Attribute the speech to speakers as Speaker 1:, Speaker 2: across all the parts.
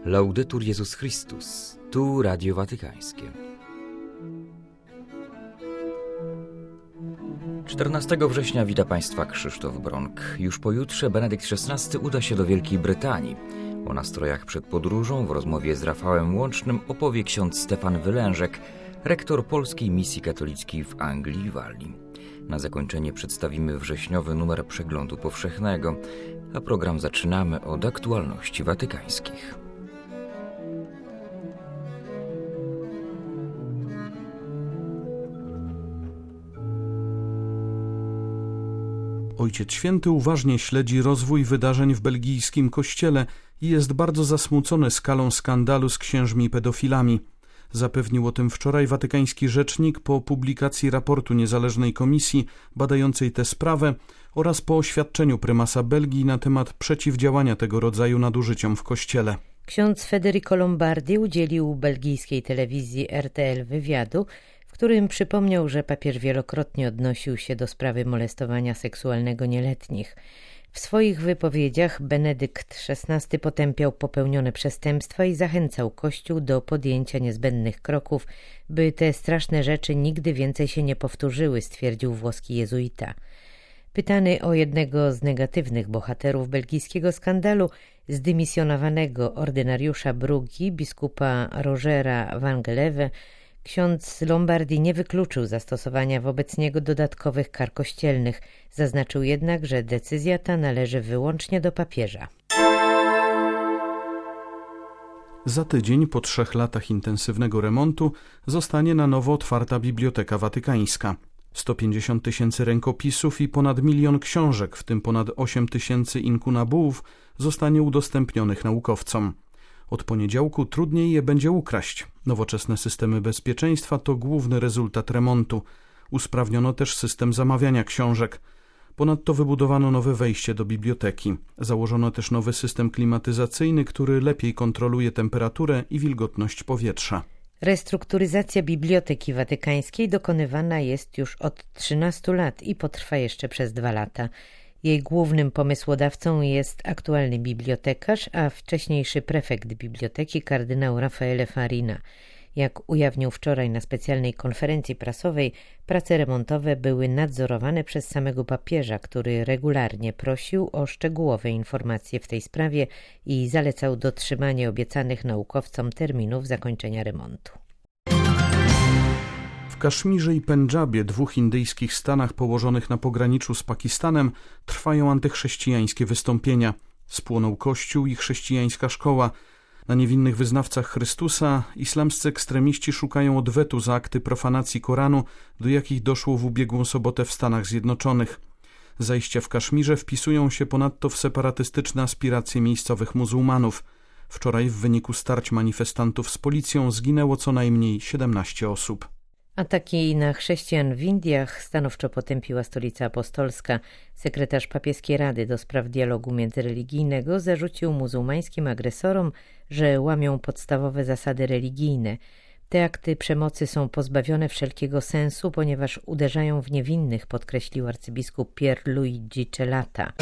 Speaker 1: Laudetur Jezus Chrystus, tu Radio Watykańskie. 14 września wita Państwa Krzysztof Bronk. Już pojutrze Benedykt XVI uda się do Wielkiej Brytanii. O nastrojach przed podróżą w rozmowie z Rafałem Łącznym opowie ksiądz Stefan Wylężek, rektor Polskiej Misji Katolickiej w Anglii i Walii. Na zakończenie przedstawimy wrześniowy numer Przeglądu Powszechnego, a program zaczynamy od aktualności watykańskich.
Speaker 2: Ojciec Święty uważnie śledzi rozwój wydarzeń w belgijskim kościele i jest bardzo zasmucony skalą skandalu z księżmi pedofilami. Zapewnił o tym wczoraj watykański rzecznik po publikacji raportu niezależnej komisji badającej tę sprawę oraz po oświadczeniu prymasa Belgii na temat przeciwdziałania tego rodzaju nadużyciom w kościele.
Speaker 3: Ksiądz Federico Lombardi udzielił belgijskiej telewizji RTL wywiadu, w którym przypomniał, że papież wielokrotnie odnosił się do sprawy molestowania seksualnego nieletnich. W swoich wypowiedziach Benedykt XVI potępiał popełnione przestępstwa i zachęcał Kościół do podjęcia niezbędnych kroków, by te straszne rzeczy nigdy więcej się nie powtórzyły, stwierdził włoski jezuita. Pytany o jednego z negatywnych bohaterów belgijskiego skandalu, zdymisjonowanego ordynariusza Bruggi, biskupa Rogera van Geleve, ksiądz Lombardi nie wykluczył zastosowania wobec niego dodatkowych kar kościelnych. Zaznaczył jednak, że decyzja ta należy wyłącznie do papieża.
Speaker 2: Za tydzień, po 3 latach intensywnego remontu, zostanie na nowo otwarta Biblioteka Watykańska. 150 000 rękopisów i ponad 1 000 000 książek, w tym ponad 8 000 inkunabułów, zostanie udostępnionych naukowcom. Od poniedziałku trudniej je będzie ukraść. Nowoczesne systemy bezpieczeństwa to główny rezultat remontu. Usprawniono też system zamawiania książek. Ponadto wybudowano nowe wejście do biblioteki. Założono też nowy system klimatyzacyjny, który lepiej kontroluje temperaturę i wilgotność powietrza.
Speaker 3: Restrukturyzacja Biblioteki Watykańskiej dokonywana jest już od 13 lat i potrwa jeszcze przez 2 lata. Jej głównym pomysłodawcą jest aktualny bibliotekarz, a wcześniejszy prefekt biblioteki kardynał Raffaele Farina. Jak ujawnił wczoraj na specjalnej konferencji prasowej, prace remontowe były nadzorowane przez samego papieża, który regularnie prosił o szczegółowe informacje w tej sprawie i zalecał dotrzymanie obiecanych naukowcom terminów zakończenia remontu.
Speaker 2: W Kaszmirze i Pendżabie, 2 indyjskich stanach położonych na pograniczu z Pakistanem, trwają antychrześcijańskie wystąpienia. Spłonął kościół i chrześcijańska szkoła. Na niewinnych wyznawcach Chrystusa islamscy ekstremiści szukają odwetu za akty profanacji Koranu, do jakich doszło w ubiegłą sobotę w Stanach Zjednoczonych. Zajścia w Kaszmirze wpisują się ponadto w separatystyczne aspiracje miejscowych muzułmanów. Wczoraj w wyniku starć manifestantów z policją zginęło co najmniej 17 osób.
Speaker 3: Ataki na chrześcijan w Indiach stanowczo potępiła Stolica Apostolska. Sekretarz Papieskiej Rady do spraw dialogu międzyreligijnego zarzucił muzułmańskim agresorom, że łamią podstawowe zasady religijne. Te akty przemocy są pozbawione wszelkiego sensu, ponieważ uderzają w niewinnych, podkreślił arcybiskup Pierluigi Celata.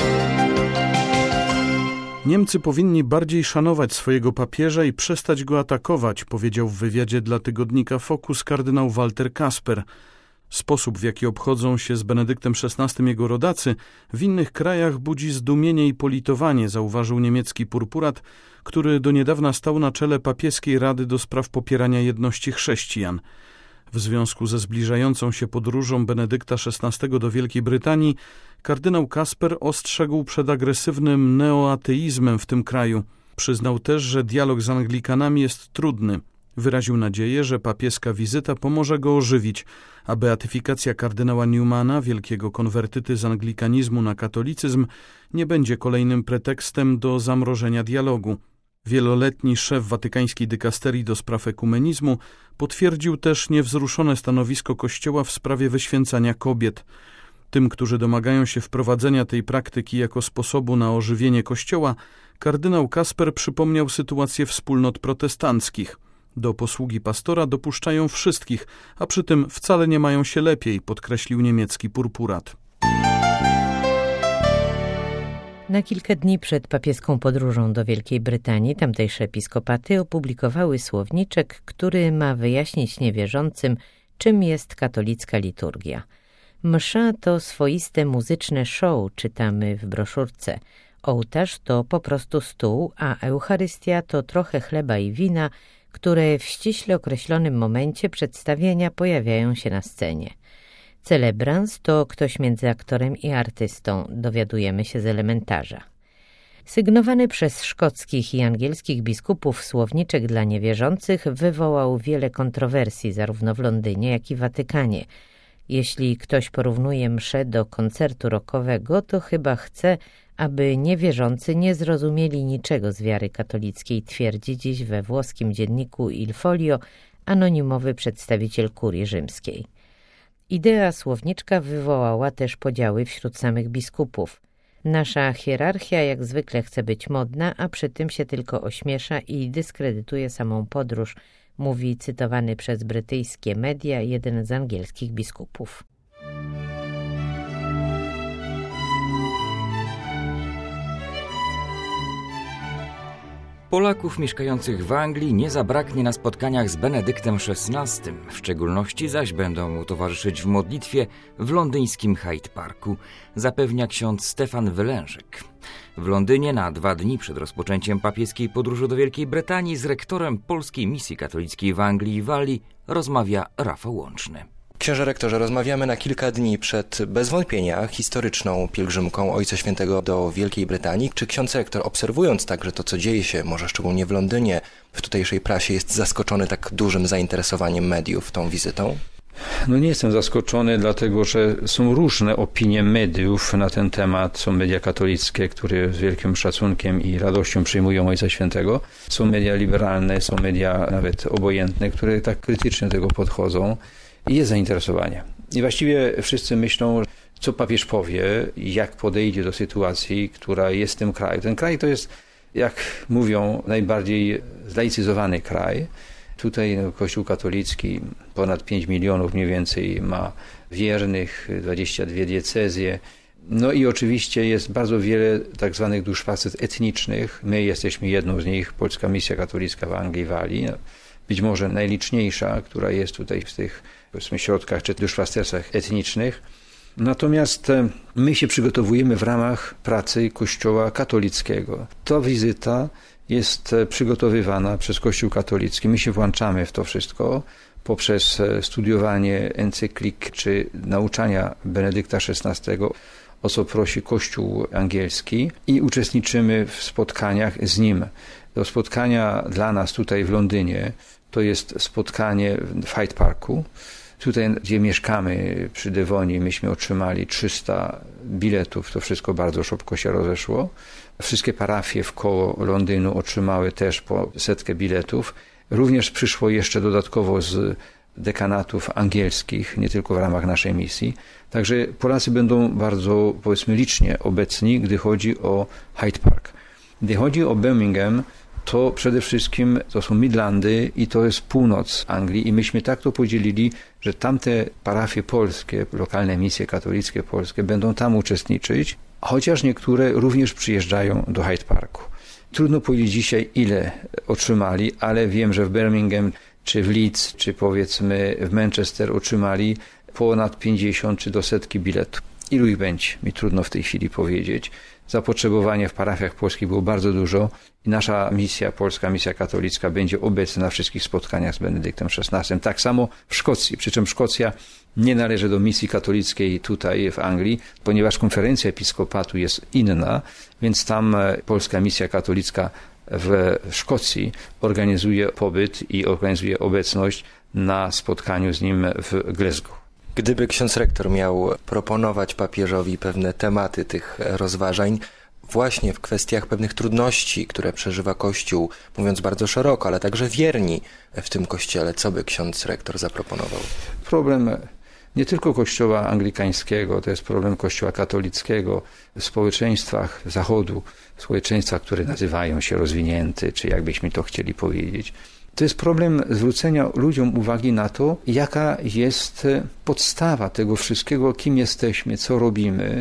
Speaker 2: Niemcy powinni bardziej szanować swojego papieża i przestać go atakować, powiedział w wywiadzie dla tygodnika Focus kardynał Walter Kasper. Sposób, w jaki obchodzą się z Benedyktem XVI jego rodacy, w innych krajach budzi zdumienie i politowanie, zauważył niemiecki purpurat, który do niedawna stał na czele Papieskiej Rady do spraw popierania jedności chrześcijan. W związku ze zbliżającą się podróżą Benedykta XVI do Wielkiej Brytanii, kardynał Kasper ostrzegł przed agresywnym neoateizmem w tym kraju. Przyznał też, że dialog z Anglikanami jest trudny. Wyraził nadzieję, że papieska wizyta pomoże go ożywić, a beatyfikacja kardynała Newmana, wielkiego konwertyty z anglikanizmu na katolicyzm, nie będzie kolejnym pretekstem do zamrożenia dialogu. Wieloletni szef watykańskiej dykasterii do spraw ekumenizmu potwierdził też niewzruszone stanowisko Kościoła w sprawie wyświęcania kobiet. Tym, którzy domagają się wprowadzenia tej praktyki jako sposobu na ożywienie Kościoła, kardynał Kasper przypomniał sytuację wspólnot protestanckich. Do posługi pastora dopuszczają wszystkich, a przy tym wcale nie mają się lepiej, podkreślił niemiecki purpurat.
Speaker 3: Na kilka dni przed papieską podróżą do Wielkiej Brytanii tamtejsze episkopaty opublikowały słowniczek, który ma wyjaśnić niewierzącym, czym jest katolicka liturgia. Msza to swoiste muzyczne show, czytamy w broszurce. Ołtarz to po prostu stół, a Eucharystia to trochę chleba i wina, które w ściśle określonym momencie przedstawienia pojawiają się na scenie. Celebrans to ktoś między aktorem i artystą, dowiadujemy się z elementarza. Sygnowany przez szkockich i angielskich biskupów słowniczek dla niewierzących wywołał wiele kontrowersji zarówno w Londynie, jak i Watykanie. Jeśli ktoś porównuje mszę do koncertu rockowego, to chyba chce, aby niewierzący nie zrozumieli niczego z wiary katolickiej, twierdzi dziś we włoskim dzienniku Il Folio anonimowy przedstawiciel kurii rzymskiej. Idea słowniczka wywołała też podziały wśród samych biskupów. Nasza hierarchia jak zwykle chce być modna, a przy tym się tylko ośmiesza i dyskredytuje samą podróż, mówi cytowany przez brytyjskie media jeden z angielskich biskupów.
Speaker 1: Polaków mieszkających w Anglii nie zabraknie na spotkaniach z Benedyktem XVI, w szczególności zaś będą mu towarzyszyć w modlitwie w londyńskim Hyde Parku, zapewnia ksiądz Stefan Wylężek. W Londynie na 2 dni przed rozpoczęciem papieskiej podróży do Wielkiej Brytanii z rektorem Polskiej Misji Katolickiej w Anglii i Walii rozmawia Rafał Łączny.
Speaker 4: Księże rektorze, rozmawiamy na kilka dni przed bez wątpienia historyczną pielgrzymką Ojca Świętego do Wielkiej Brytanii. Czy ksiądz rektor, obserwując także to, co dzieje się, może szczególnie w Londynie, w tutejszej prasie, jest zaskoczony tak dużym zainteresowaniem mediów tą wizytą?
Speaker 5: No nie jestem zaskoczony, dlatego że są różne opinie mediów na ten temat. Są media katolickie, które z wielkim szacunkiem i radością przyjmują Ojca Świętego. Są media liberalne, są media nawet obojętne, które tak krytycznie do tego podchodzą. I jest zainteresowanie. I właściwie wszyscy myślą, co papież powie, jak podejdzie do sytuacji, która jest w tym kraju. Ten kraj to jest, jak mówią, najbardziej zlaicyzowany kraj. Tutaj Kościół katolicki ponad 5 milionów mniej więcej ma wiernych, 22 diecezje. No i oczywiście jest bardzo wiele tak zwanych duszpasterstw etnicznych. My jesteśmy jedną z nich, Polska Misja Katolicka w Anglii i Walii. Być może najliczniejsza, która jest tutaj w tych, powiedzmy, środkach czy duszpasterstwach etnicznych. Natomiast my się przygotowujemy w ramach pracy Kościoła katolickiego. Ta wizyta jest przygotowywana przez Kościół katolicki. My się włączamy w to wszystko poprzez studiowanie encyklik czy nauczania Benedykta XVI, o co prosi Kościół angielski, i uczestniczymy w spotkaniach z nim. Do spotkania dla nas tutaj w Londynie to jest spotkanie w Hyde Parku. Tutaj, gdzie mieszkamy przy Devonie, myśmy otrzymali 300 biletów. To wszystko bardzo szybko się rozeszło. Wszystkie parafie wkoło Londynu otrzymały też po 100 biletów. Również przyszło jeszcze dodatkowo z dekanatów angielskich, nie tylko w ramach naszej misji. Także Polacy będą bardzo, powiedzmy, licznie obecni, gdy chodzi o Hyde Park. Gdy chodzi o Birmingham, to przede wszystkim to są Midlandy i to jest północ Anglii i myśmy tak to podzielili, że tamte parafie polskie, lokalne misje katolickie polskie będą tam uczestniczyć, chociaż niektóre również przyjeżdżają do Hyde Parku. Trudno powiedzieć dzisiaj, ile otrzymali, ale wiem, że w Birmingham, czy w Leeds, czy powiedzmy w Manchester otrzymali ponad 50 czy do 100 biletów. Ilu ich będzie? Mi trudno w tej chwili powiedzieć. Zapotrzebowanie w parafiach polskich było bardzo dużo i nasza misja, Polska Misja Katolicka, będzie obecna na wszystkich spotkaniach z Benedyktem XVI. Tak samo w Szkocji, przy czym Szkocja nie należy do misji katolickiej tutaj w Anglii, ponieważ konferencja episkopatu jest inna, więc tam Polska Misja Katolicka w Szkocji organizuje pobyt i organizuje obecność na spotkaniu z nim w Glasgow.
Speaker 4: Gdyby ksiądz rektor miał proponować papieżowi pewne tematy tych rozważań, właśnie w kwestiach pewnych trudności, które przeżywa Kościół, mówiąc bardzo szeroko, ale także wierni w tym Kościele, co by ksiądz rektor zaproponował?
Speaker 5: Problem nie tylko Kościoła anglikańskiego, to jest problem Kościoła katolickiego w społeczeństwach Zachodu, społeczeństwach, które nazywają się rozwinięte, czy jakbyśmy to chcieli powiedzieć. To jest problem zwrócenia ludziom uwagi na to, jaka jest podstawa tego wszystkiego, kim jesteśmy, co robimy,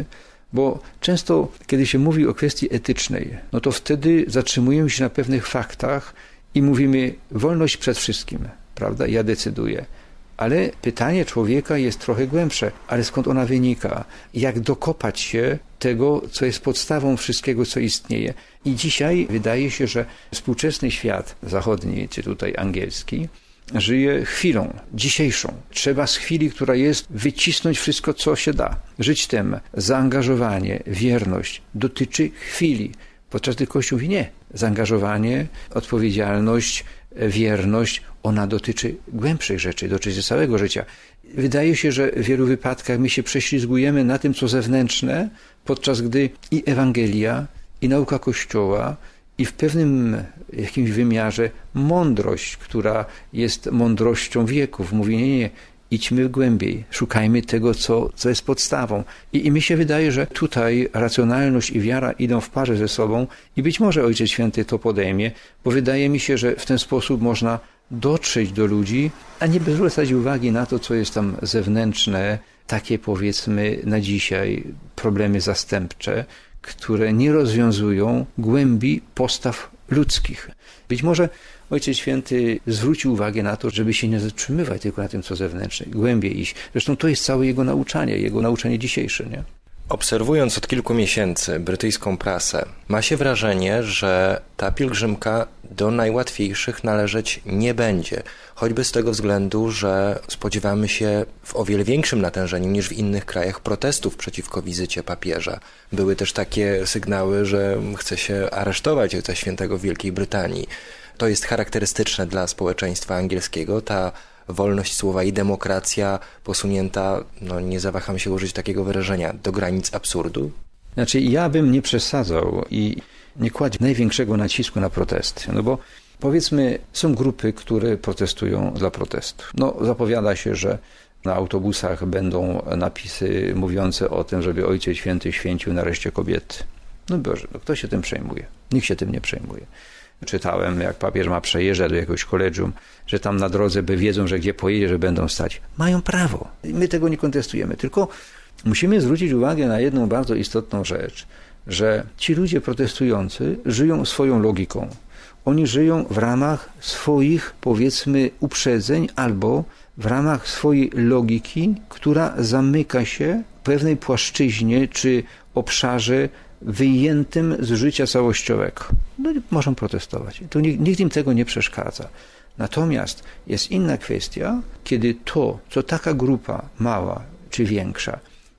Speaker 5: Bo często, kiedy się mówi o kwestii etycznej, no to wtedy zatrzymujemy się na pewnych faktach i mówimy wolność przed wszystkim, prawda? Ja decyduję. Ale pytanie człowieka jest trochę głębsze. Ale skąd ona wynika? Jak dokopać się tego, co jest podstawą wszystkiego, co istnieje? I dzisiaj wydaje się, że współczesny świat zachodni, czy tutaj angielski, żyje chwilą, dzisiejszą. Trzeba z chwili, która jest, wycisnąć wszystko, co się da. Żyć tym. Zaangażowanie, wierność dotyczy chwili. Podczas gdy Kościół mówi nie. Zaangażowanie, odpowiedzialność, wierność, ona dotyczy głębszych rzeczy, dotyczy całego życia. Wydaje się, że w wielu wypadkach my się prześlizgujemy na tym, co zewnętrzne, podczas gdy i Ewangelia, i nauka Kościoła, i w pewnym jakimś wymiarze mądrość, która jest mądrością wieków, mówi nie, idźmy głębiej, szukajmy tego, co jest podstawą. I mi się wydaje, że tutaj racjonalność i wiara idą w parze ze sobą i być może Ojciec Święty to podejmie, bo wydaje mi się, że w ten sposób można dotrzeć do ludzi, a nie zwracać uwagi na to, co jest tam zewnętrzne, takie powiedzmy na dzisiaj problemy zastępcze, które nie rozwiązują głębi postaw ludzkich. Być może Ojciec Święty zwrócił uwagę na to, żeby się nie zatrzymywać tylko na tym, co zewnętrzne, głębiej iść. Zresztą to jest całe jego nauczanie dzisiejsze, nie?
Speaker 4: Obserwując od kilku miesięcy brytyjską prasę, ma się wrażenie, że ta pielgrzymka do najłatwiejszych należeć nie będzie. Choćby z tego względu, że spodziewamy się w o wiele większym natężeniu niż w innych krajach protestów przeciwko wizycie papieża. Były też takie sygnały, że chce się aresztować Ojca Świętego w Wielkiej Brytanii. To jest charakterystyczne dla społeczeństwa angielskiego, ta wolność słowa i demokracja posunięta, nie zawaham się użyć takiego wyrażenia, do granic absurdu?
Speaker 5: Znaczy ja bym nie przesadzał i nie kładł największego nacisku na protesty, bo powiedzmy są grupy, które protestują dla protestu. Zapowiada się, że na autobusach będą napisy mówiące o tym, żeby Ojciec Święty święcił nareszcie kobiety. Boże, kto się tym przejmuje? Nikt się tym nie przejmuje. Czytałem, jak papież ma przejeżdżać do jakiegoś kolegium, że tam na drodze wiedzą, że gdzie pojedzie, że będą stać. Mają prawo. My tego nie kontestujemy. Tylko musimy zwrócić uwagę na jedną bardzo istotną rzecz, że ci ludzie protestujący żyją swoją logiką. Oni żyją w ramach swoich, powiedzmy, uprzedzeń albo w ramach swojej logiki, która zamyka się w pewnej płaszczyźnie czy obszarze wyjętym z życia całościowego. Możą protestować. To nikt im tego nie przeszkadza. Natomiast jest inna kwestia, kiedy to, co taka grupa mała czy większa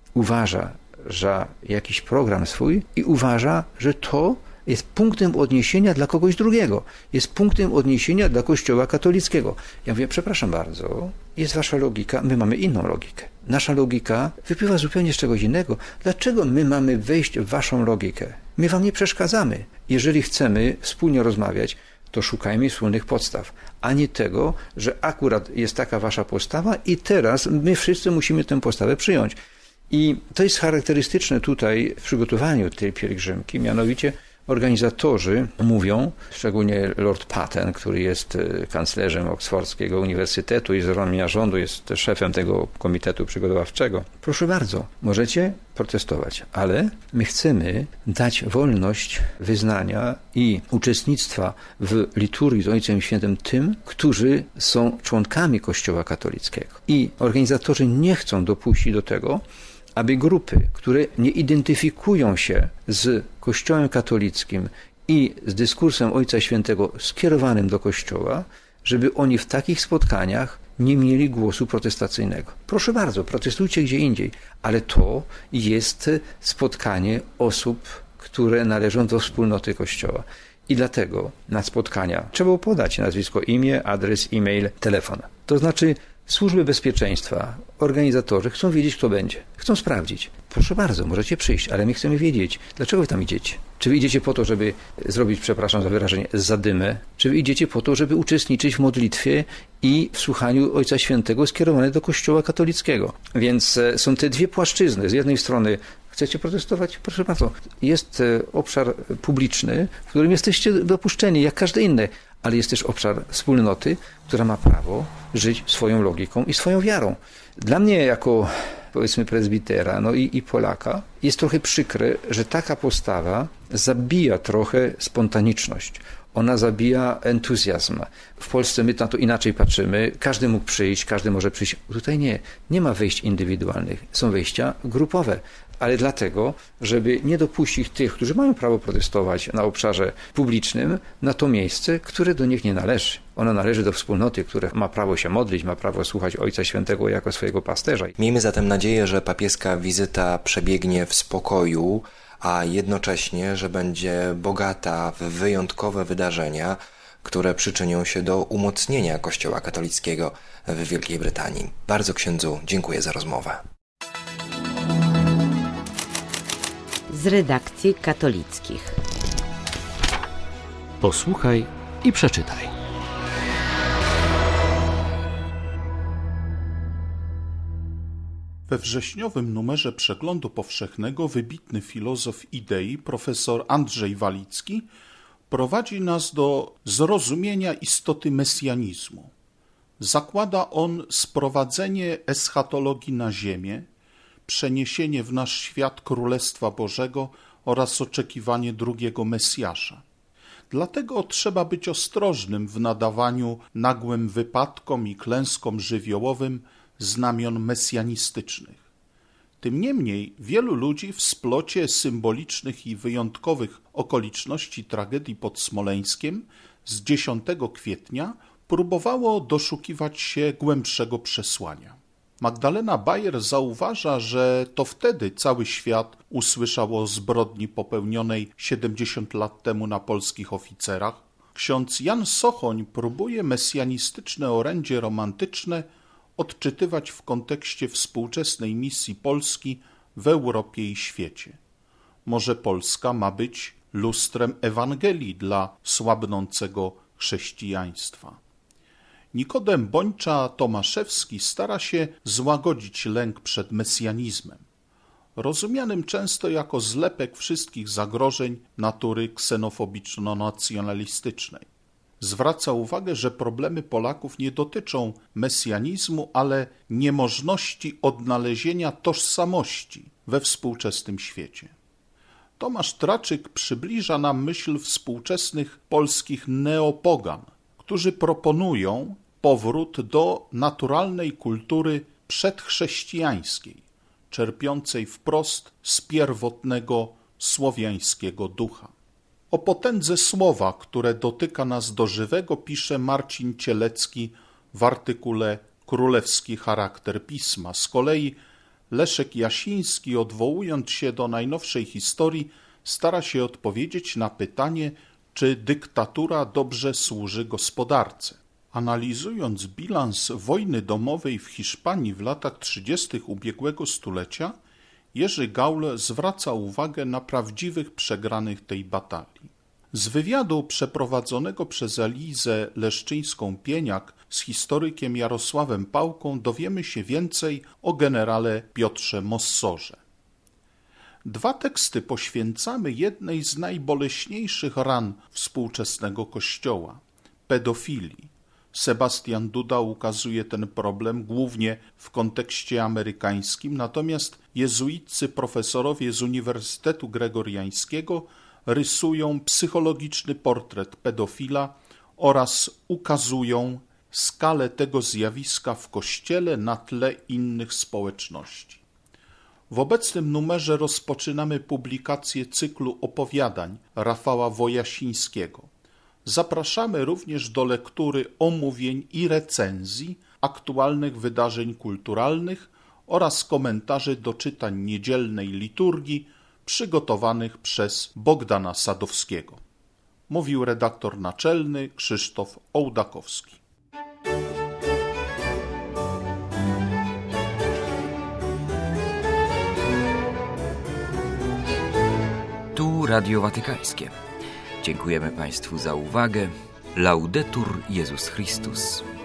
Speaker 5: uważa za jakiś program swój i uważa, że to jest punktem odniesienia dla kogoś drugiego. Jest punktem odniesienia dla Kościoła katolickiego. Ja mówię, przepraszam bardzo, jest wasza logika, my mamy inną logikę. Nasza logika wypływa zupełnie z czegoś innego. Dlaczego my mamy wejść w waszą logikę? My wam nie przeszkadzamy. Jeżeli chcemy wspólnie rozmawiać, to szukajmy wspólnych podstaw, a nie tego, że akurat jest taka wasza postawa i teraz my wszyscy musimy tę postawę przyjąć. I to jest charakterystyczne tutaj w przygotowaniu tej pielgrzymki, mianowicie organizatorzy mówią, szczególnie Lord Patten, który jest kanclerzem Oksfordzkiego Uniwersytetu i z ramienia rządu jest szefem tego komitetu przygotowawczego. Proszę bardzo, możecie protestować, ale my chcemy dać wolność wyznania i uczestnictwa w liturgii z Ojcem Świętym tym, którzy są członkami Kościoła katolickiego. I organizatorzy nie chcą dopuścić do tego, aby grupy, które nie identyfikują się z Kościołem katolickim i z dyskursem Ojca Świętego skierowanym do Kościoła, żeby oni w takich spotkaniach nie mieli głosu protestacyjnego. Proszę bardzo, protestujcie gdzie indziej, ale to jest spotkanie osób, które należą do wspólnoty Kościoła. I dlatego na spotkania trzeba podać nazwisko, imię, adres, e-mail, telefon. To znaczy służby bezpieczeństwa, organizatorzy chcą wiedzieć, kto będzie. Chcą sprawdzić. Proszę bardzo, możecie przyjść, ale my chcemy wiedzieć, dlaczego wy tam idziecie. Czy wy idziecie po to, żeby zrobić, przepraszam za wyrażenie, zadymę? Czy wy idziecie po to, żeby uczestniczyć w modlitwie i w słuchaniu Ojca Świętego skierowane do Kościoła katolickiego? Więc są te dwie płaszczyzny. Z jednej strony chcecie protestować? Proszę bardzo, jest obszar publiczny, w którym jesteście dopuszczeni, jak każdy inny, ale jest też obszar wspólnoty, która ma prawo żyć swoją logiką i swoją wiarą. Dla mnie jako powiedzmy prezbitera, i Polaka. Jest trochę przykre, że taka postawa zabija trochę spontaniczność. Ona zabija entuzjazm. W Polsce my na to inaczej patrzymy. Każdy mógł przyjść, każdy może przyjść. Tutaj nie ma wejść indywidualnych. Są wejścia grupowe. Ale dlatego, żeby nie dopuścić tych, którzy mają prawo protestować na obszarze publicznym, na to miejsce, które do nich nie należy. Ono należy do wspólnoty, która ma prawo się modlić, ma prawo słuchać Ojca Świętego jako swojego pasterza.
Speaker 4: Miejmy zatem nadzieję, że papieska wizyta przebiegnie w spokoju, a jednocześnie, że będzie bogata w wyjątkowe wydarzenia, które przyczynią się do umocnienia Kościoła katolickiego w Wielkiej Brytanii. Bardzo księdzu dziękuję za rozmowę.
Speaker 3: Z redakcji katolickich.
Speaker 6: Posłuchaj i przeczytaj.
Speaker 2: We wrześniowym numerze Przeglądu Powszechnego wybitny filozof idei profesor Andrzej Walicki prowadzi nas do zrozumienia istoty mesjanizmu. Zakłada on sprowadzenie eschatologii na ziemię, przeniesienie w nasz świat Królestwa Bożego oraz oczekiwanie drugiego Mesjasza. Dlatego trzeba być ostrożnym w nadawaniu nagłym wypadkom i klęskom żywiołowym znamion mesjanistycznych. Tym niemniej wielu ludzi w splocie symbolicznych i wyjątkowych okoliczności tragedii pod Smoleńskiem z 10 kwietnia próbowało doszukiwać się głębszego przesłania. Magdalena Bayer zauważa, że to wtedy cały świat usłyszał o zbrodni popełnionej 70 lat temu na polskich oficerach. Ksiądz Jan Sochoń próbuje mesjanistyczne orędzie romantyczne odczytywać w kontekście współczesnej misji Polski w Europie i świecie. Może Polska ma być lustrem Ewangelii dla słabnącego chrześcijaństwa. Nikodem Bończa-Tomaszewski stara się złagodzić lęk przed mesjanizmem, rozumianym często jako zlepek wszystkich zagrożeń natury ksenofobiczno-nacjonalistycznej. Zwraca uwagę, że problemy Polaków nie dotyczą mesjanizmu, ale niemożności odnalezienia tożsamości we współczesnym świecie. Tomasz Traczyk przybliża nam myśl współczesnych polskich neopogan, którzy proponują powrót do naturalnej kultury przedchrześcijańskiej, czerpiącej wprost z pierwotnego słowiańskiego ducha. O potędze słowa, które dotyka nas do żywego, pisze Marcin Cielecki w artykule Królewski charakter pisma. Z kolei Leszek Jasiński, odwołując się do najnowszej historii, stara się odpowiedzieć na pytanie, czy dyktatura dobrze służy gospodarce. Analizując bilans wojny domowej w Hiszpanii w latach 30. ubiegłego stulecia, Jerzy Gaul zwraca uwagę na prawdziwych przegranych tej batalii. Z wywiadu przeprowadzonego przez Elizę Leszczyńską-Pieniak z historykiem Jarosławem Pałką dowiemy się więcej o generale Piotrze Mossorze. 2 teksty poświęcamy jednej z najboleśniejszych ran współczesnego Kościoła – pedofilii. Sebastian Duda ukazuje ten problem głównie w kontekście amerykańskim, natomiast jezuiccy profesorowie z Uniwersytetu Gregoriańskiego rysują psychologiczny portret pedofila oraz ukazują skalę tego zjawiska w Kościele na tle innych społeczności. W obecnym numerze rozpoczynamy publikację cyklu opowiadań Rafała Wojasińskiego. Zapraszamy również do lektury omówień i recenzji aktualnych wydarzeń kulturalnych oraz komentarzy do czytań niedzielnej liturgii przygotowanych przez Bogdana Sadowskiego. Mówił redaktor naczelny Krzysztof Ołdakowski.
Speaker 1: Tu Radio Watykańskie. Dziękujemy Państwu za uwagę. Laudetur Jezus Chrystus.